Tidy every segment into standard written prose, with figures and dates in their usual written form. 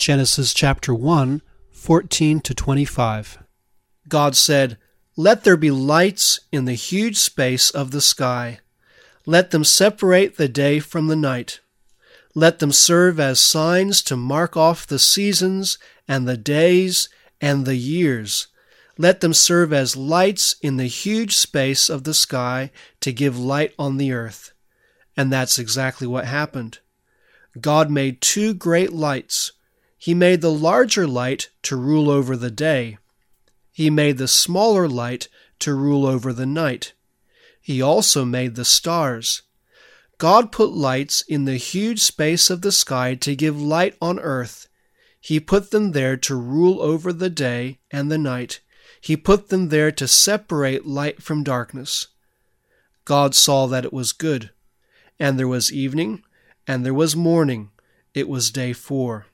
Genesis chapter 1, 14 to 25. God said, "Let there be lights in the huge space of the sky. Let them separate the day from the night. Let them serve as signs to mark off the seasons and the days and the years. Let them serve as lights in the huge space of the sky to give light on the earth." And that's exactly what happened. God made two great lights. He made the larger light to rule over the day. He made the smaller light to rule over the night. He also made the stars. God put lights in the huge space of the sky to give light on earth. He put them there to rule over the day and the night. He put them there to separate light from darkness. God saw that it was good. And there was evening, and there was morning. It was day 4.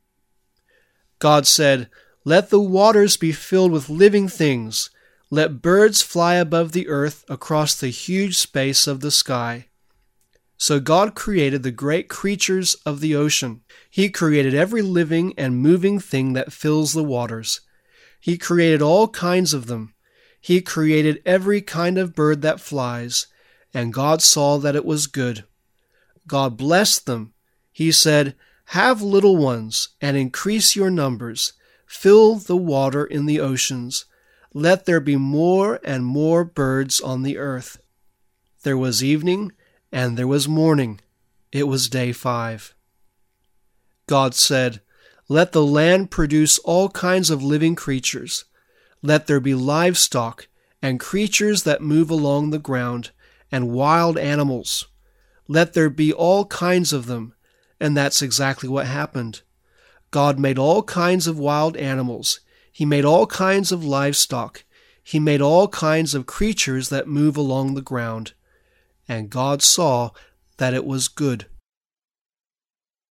God said, "Let the waters be filled with living things. Let birds fly above the earth across the huge space of the sky." So God created the great creatures of the ocean. He created every living and moving thing that fills the waters. He created all kinds of them. He created every kind of bird that flies, and God saw that it was good. God blessed them. He said, "Have little ones, and increase your numbers. Fill the water in the oceans. Let there be more and more birds on the earth." There was evening, and there was morning. It was day 5. God said, "Let the land produce all kinds of living creatures. Let there be livestock, and creatures that move along the ground, and wild animals. Let there be all kinds of them." And that's exactly what happened. God made all kinds of wild animals. He made all kinds of livestock. He made all kinds of creatures that move along the ground. And God saw that it was good.